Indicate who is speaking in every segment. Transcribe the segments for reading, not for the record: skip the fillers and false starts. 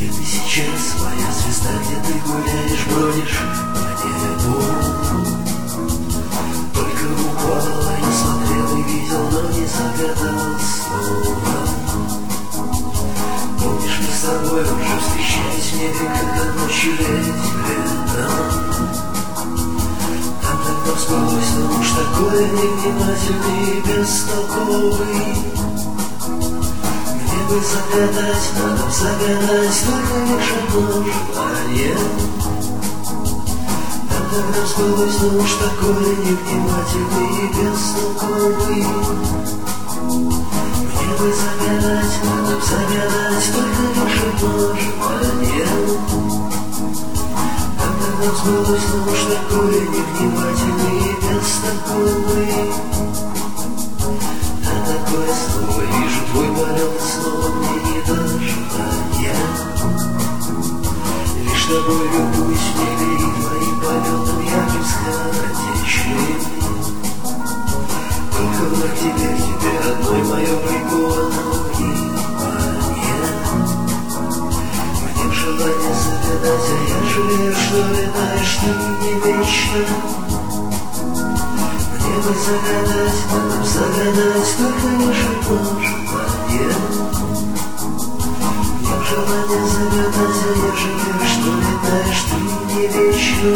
Speaker 1: ты сейчас, моя звезда, где ты гуляешь, бродишь по небу? Только упала, я смотрел и видел, но не загадал снова. Помнишь, мы с тобой уже встречались в небе, когда ночью летом. Там тогда сбылось, но уж такое невнимательный и бестолковый. Мне бы загадать, надо загадать только лишь одно желание. Там тогда сбылось, но уж такое невнимательный и бестолковый. Мне бы загадать, надо загадать только лишь одно желание. Там тогда сбылось, но уж такое невнимательный и бестолковый. Да такое снова вижу твой полет, и снова мне не до желания. Лишь тобой любуюсь в небе, и твоим полетом я бесконечный. Только вновь теперь тебе одной мое приковано внимание. Мне б желание загадать, а я жалею, что летаешь ты не вечно. Мне бы загадать, надо загадать только лишь одно желание. Мне б желание загадать, а я жалею, что летаешь ты не вечно.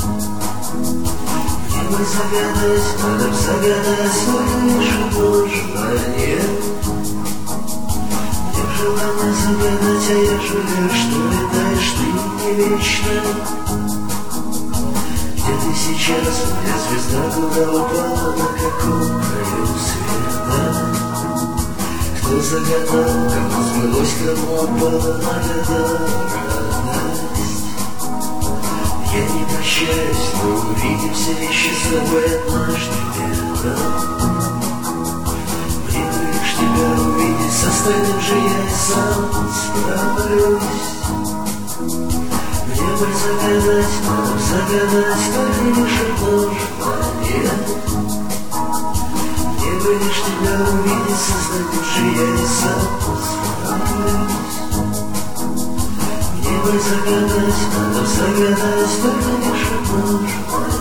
Speaker 1: Мне бы загадать, надо загадать только лишь одно желание. Мне б желание загадать, а я жалею, что летаешь ты не вечно. Где ты сейчас, моя звезда, куда упала, на каком краю света? Кто загадал, кому сбылось, кому упала, нагадал радость? Я не прощаюсь, мы увидимся еще с тобой однажды летом. Мне бы лишь тебя увидеть, с остальным же я и сам справлюсь. Мне бы загадать, надо загадать только лишь одно желание. Мне бы лишь тебя увидеть, с остальным же я и сам справлюсь. Мне бы загадать, надо загадать только лишь одно желание.